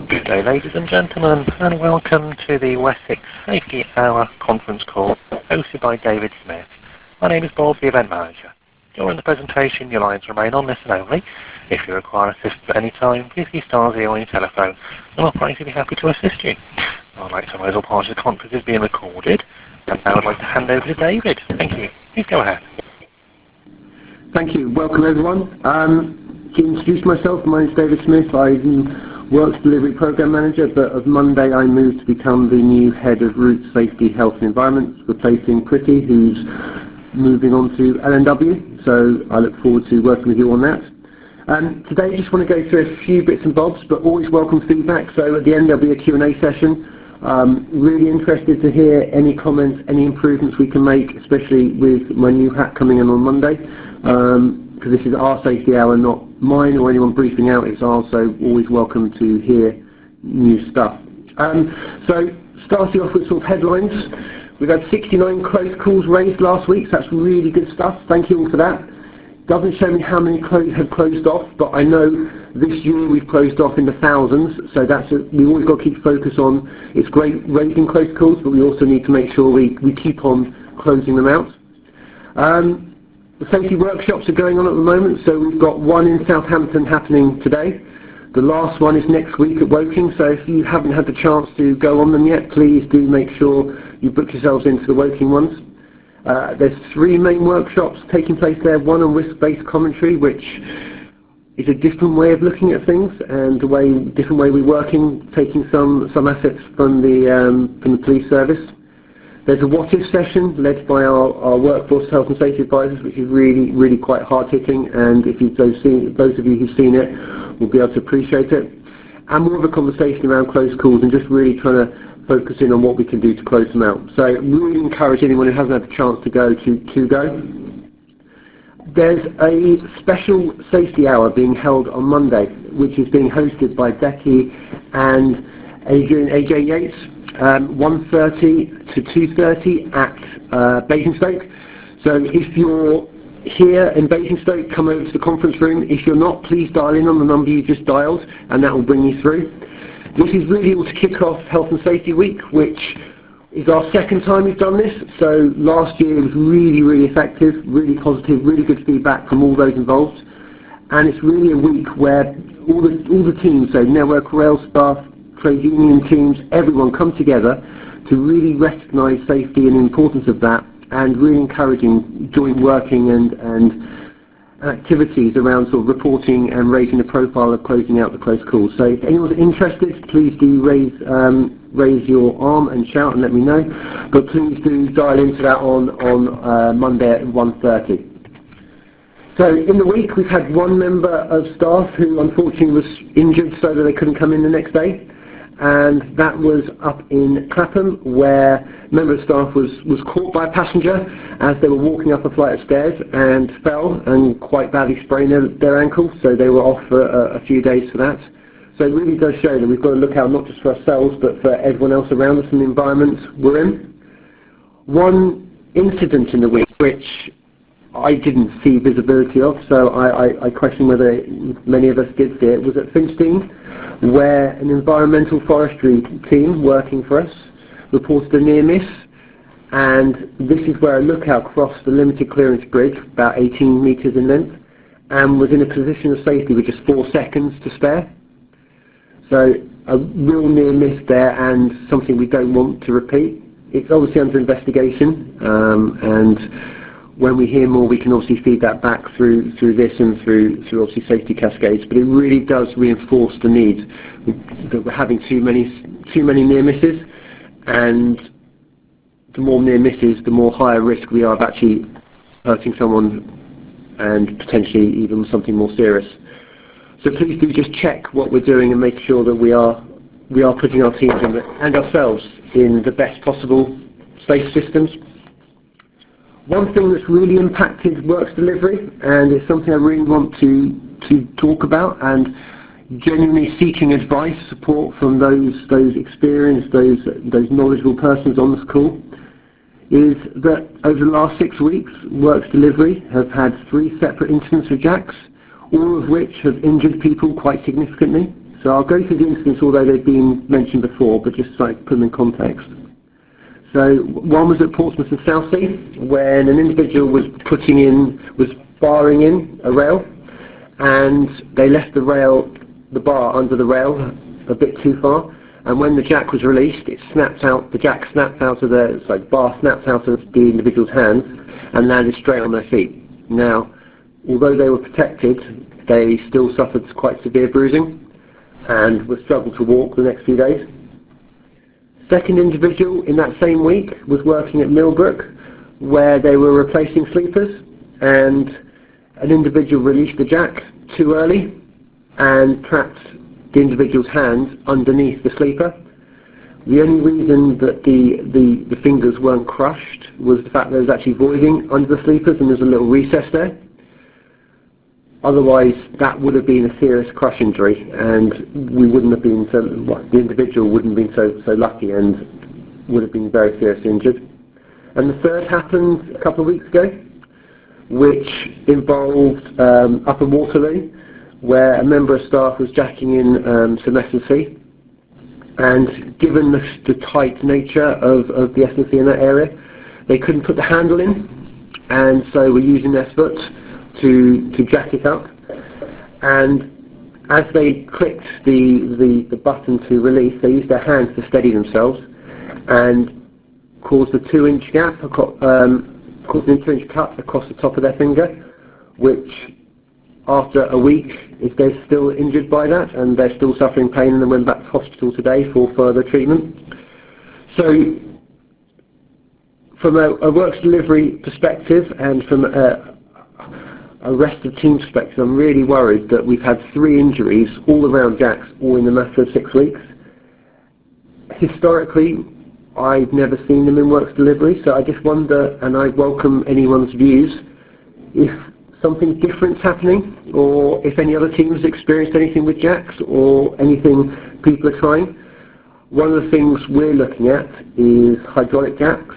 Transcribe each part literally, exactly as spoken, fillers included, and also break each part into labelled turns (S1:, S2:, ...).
S1: Good day, ladies and gentlemen, and welcome to the Wessex Safety Hour conference call hosted by David Smith. My name is Bob, the event manager. During the presentation, your lines remain on listen only. If you require assistance at any time, please key star zero on your telephone, and operator will be happy to assist you. I'd like to know all parts of the conference is being recorded, and now I'd like to hand over to David. Thank you. Please go ahead.
S2: Thank you. Welcome, everyone. Um, to introduce myself, my name is David Smith. I'm Works Delivery Program Manager, but of Monday I moved to become the new Head of Route Safety, Health and Environment, replacing Pretty, who's moving on to L N W, so I look forward to working with you on that. Um, today I just want to go through a few bits and bobs, but always welcome feedback, so at the end there'll be a Q and A session. Um, really interested to hear any comments, any improvements we can make, especially with my new hat coming in on Monday. Um, because this is our safety hour, not mine or anyone briefing out. It's also always welcome to hear new stuff. Um, so, starting off with sort of headlines, we've had sixty-nine close calls raised last week, so that's really good stuff. Thank you all for that. Doesn't show me how many clo have closed off, but I know this year we've closed off in the thousands, so that's a, we've always got to keep focus on. It's great raising close calls, but we also need to make sure we, we keep on closing them out. Um, The safety workshops are going on at the moment, so we've got one in Southampton happening today. The last one is next week at Woking, so if you haven't had the chance to go on them yet, please do make sure you book yourselves into the Woking ones. Uh, there's three main workshops taking place there, one on risk-based commentary, which is a different way of looking at things and the way, different way we're working, taking some, some assets from the, um, from the police service. There's a what-if session led by our, our workforce health and safety advisors, which is really, really quite hard-hitting, and if you've those, seen, those of you who've seen it will be able to appreciate it. And more of a conversation around closed calls and just really trying to focus in on what we can do to close them out. So really encourage anyone who hasn't had the chance to go to, to go. There's a special safety hour being held on Monday, which is being hosted by Becky and Adrian A J Yates. Um, one thirty to two thirty at uh, Basingstoke. So if you're here in Basingstoke, come over to the conference room. If you're not, please dial in on the number you just dialed, and that will bring you through. This is really all to kick off Health and Safety Week, which is our second time we've done this. So last year it was really, really effective, really positive, really good feedback from all those involved. And it's really a week where all the, all the teams, so Network Rail staff, trade union teams, everyone come together to really recognise safety and the importance of that, and really encouraging joint working and, and activities around sort of reporting and raising the profile of closing out the close calls. So if anyone's interested, please do raise um, raise your arm and shout and let me know. But please do dial into that on, on uh, Monday at one thirty. So in the week we've had one member of staff who unfortunately was injured so that they couldn't come in the next day. And that was up in Clapham, where a member of staff was, was caught by a passenger as they were walking up a flight of stairs and fell and quite badly sprained their, their ankle, so they were off for a, a few days for that. So it really does show that we've got to look out not just for ourselves but for everyone else around us and the environment we're in. One incident in the week which I didn't see visibility of, so I, I, I question whether many of us did see it, was at Finchdean, where an environmental forestry team working for us reported a near miss, and this is where a lookout crossed the limited clearance bridge, about eighteen metres in length, and was in a position of safety with just four seconds to spare. So a real near miss there, and something we don't want to repeat. It's obviously under investigation, um, and when we hear more, we can obviously feed that back through through this and through through obviously safety cascades. But it really does reinforce the need that we're having too many too many near misses, and the more near misses, the more higher risk we are of actually hurting someone and potentially even something more serious. So please do just check what we're doing and make sure that we are we are putting our teams in the, and ourselves in the best possible safe systems. One thing that's really impacted works delivery, and it's something I really want to to talk about, and genuinely seeking advice, support from those those experienced, those those knowledgeable persons on this call, is that over the last six weeks, Works Delivery have had three separate incidents with jacks, all of which have injured people quite significantly. So I'll go through the incidents, although they've been mentioned before, but just to like, put them in context. So one was at Portsmouth and Southsea, when an individual was putting in, was barring in a rail, and they left the rail, the bar under the rail a bit too far, and when the jack was released, it snapped out, the jack snapped out of the, sorry, the bar snapped out of the individual's hands and landed straight on their feet. Now, although they were protected, they still suffered quite severe bruising and were struggled to walk the next few days. Second individual in that same week was working at Millbrook, where they were replacing sleepers, and an individual released the jack too early and trapped the individual's hand underneath the sleeper. The only reason that the, the, the fingers weren't crushed was the fact there was actually voiding under the sleepers and there's a little recess there. Otherwise, that would have been a serious crush injury, and we wouldn't have been so, well, the individual wouldn't have been so, so lucky and would have been very seriously injured. And the third happened a couple of weeks ago, which involved um, Upper Waterloo, where a member of staff was jacking in um, some S and C, and given the, the tight nature of, of the S and C in that area, they couldn't put the handle in, and so we're using their foot to, to jack it up. And as they clicked the, the, the button to release, they used their hands to steady themselves and caused a two inch gap, um, caused an two inch cut across the top of their finger, which after a week, if they're still injured by that and they're still suffering pain, and then went back to hospital today for further treatment. So from a, a works delivery perspective and from a, a rest of team perspective, I'm really worried that we've had three injuries all around jacks, all in the matter of six weeks. Historically, I've never seen them in works delivery, so I just wonder, and I welcome anyone's views, if something different's happening, or if any other teams experienced anything with jacks, or anything people are trying. One of the things we're looking at is hydraulic jacks,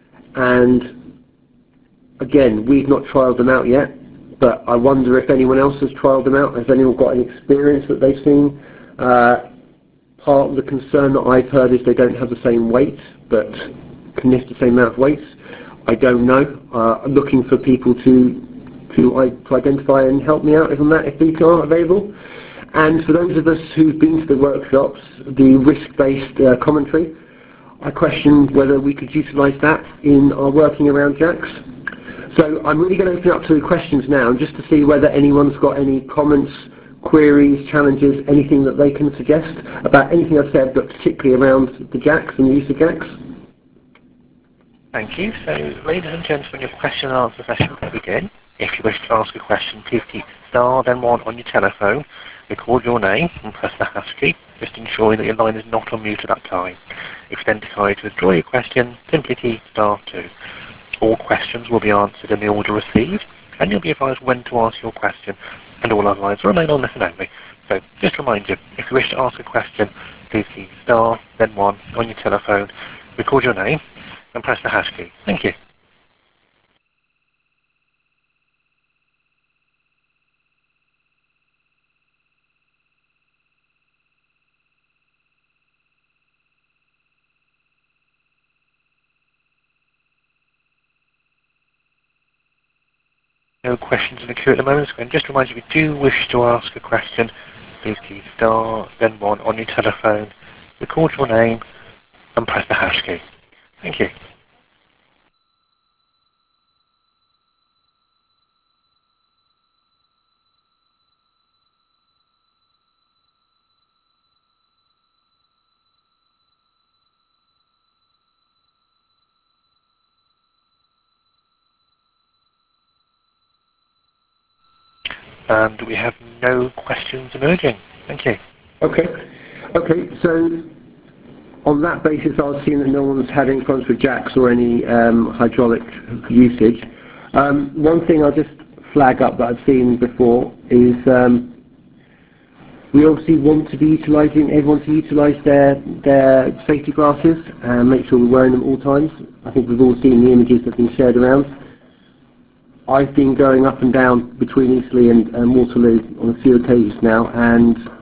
S2: and again, we've not trialled them out yet, but I wonder if anyone else has trialled them out. Has anyone got any experience that they've seen? Uh, part of the concern that I've heard is they don't have the same weight, but can lift the same amount of weights. I don't know. Uh, I'm looking for people to To, to identify and help me out on that if these are available. And for those of us who've been to the workshops, the risk-based uh, commentary, I question whether we could utilise that in our working around jacks. So I'm really going to open up to questions now, just to see whether anyone's got any comments, queries, challenges, anything that they can suggest about anything I've said, but particularly around the jacks and the use of jacks.
S1: Thank you. So, ladies and gentlemen, your question and answer session will begin. If you wish to ask a question, please keep star then one on your telephone, record your name and press the hash key, just ensuring that your line is not on mute at that time. If you then decide to withdraw your question, simply key star two. All questions will be answered in the order received, and you'll be advised when to ask your question, and all other lines will remain on listen only. So, just to remind you, if you wish to ask a question, please key star then one on your telephone, record your name and press the hash key. Thank you. No questions in the queue at the moment, and just to remind you, if you do wish to ask a question, please key star, then one on your telephone, record your name, and press the hash key. Thank you. And we have no questions emerging. Thank you.
S2: Okay. Okay, so on that basis, I've seen that no one's had any problems with jacks or any um, hydraulic usage. Um, one thing I'll just flag up that I've seen before is um, we obviously want to be utilising, everyone to utilise their, their safety glasses and make sure we're wearing them all times. I think we've all seen the images that have been shared around. I've been going up and down between Eastleigh and, and Waterloo on a few occasions now, and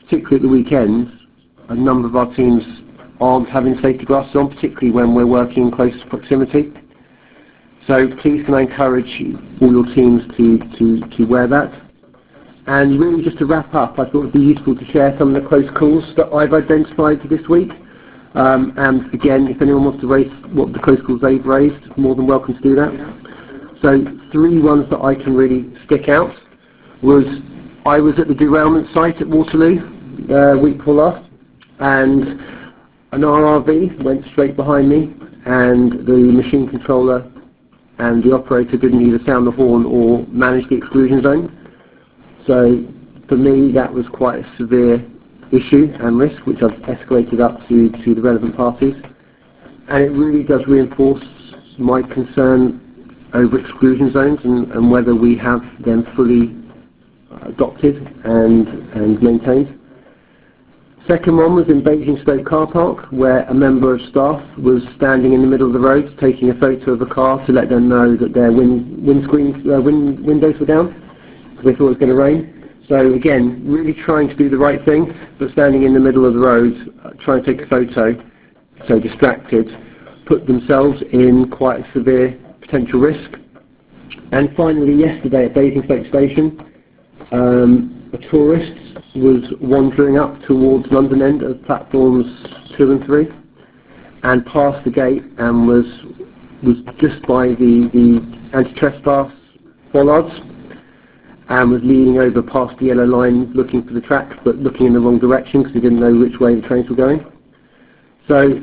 S2: particularly at the weekends, a number of our teams aren't having safety glasses on, particularly when we're working in close proximity. So please can I encourage all your teams to, to, to wear that. And really just to wrap up, I thought it would be useful to share some of the close calls that I've identified this week. Um, and again, if anyone wants to raise what the close calls they've raised, more than welcome to do that. So three ones that I can really stick out was I was at the derailment site at Waterloo uh, week before last, and an R R V went straight behind me, and the machine controller and the operator didn't either sound the horn or manage the exclusion zone. So for me that was quite a severe issue and risk, which I've escalated up to, to the relevant parties. And it really does reinforce my concern over exclusion zones and, and whether we have them fully adopted and, and maintained. Second one was in Basingstoke car park, where a member of staff was standing in the middle of the road taking a photo of a car to let them know that their wind, windscreen, uh, wind, windows were down, because they thought it was going to rain. So again, really trying to do the right thing, but standing in the middle of the road, uh, trying to take a photo, so distracted, put themselves in quite a severe potential risk. And finally, yesterday at Basingstoke Station, um, a tourist was wandering up towards London End of platforms two and three, and passed the gate and was was just by the, the anti-trespass bollards, and was leaning over past the yellow line looking for the track, but looking in the wrong direction because he didn't know which way the trains were going. So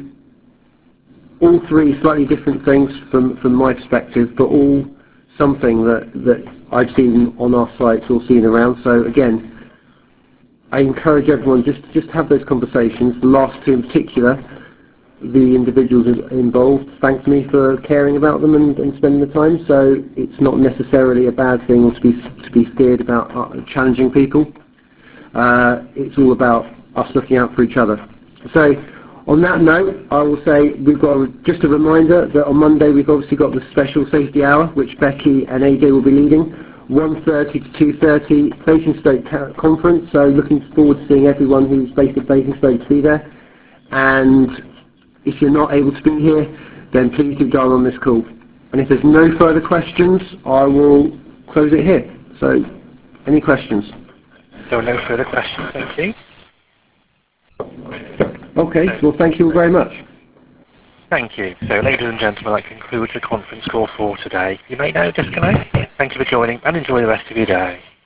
S2: all three slightly different things from, from my perspective, but all something that, that I've seen on our sites or seen around. So again, I encourage everyone just just have those conversations. The last two in particular, the individuals involved thanked me for caring about them and, and spending the time. So it's not necessarily a bad thing or to be to be scared about uh, challenging people. Uh, it's all about us looking out for each other. So on that note, I will say we've got a, just a reminder that on Monday we've obviously got the special safety hour, which Becky and A J will be leading. one thirty to two thirty Basingstoke conference, so looking forward to seeing everyone who's based at Basingstoke to be there. And if you're not able to be here, then please do dial on this call. And if there's no further questions, I will close it here. So, any questions?
S1: There are no further questions, thank you.
S2: Okay, well thank you all very much.
S1: Thank you. So, ladies and gentlemen, that concludes the conference call for today. You may now disconnect. Thank you for joining and enjoy the rest of your day.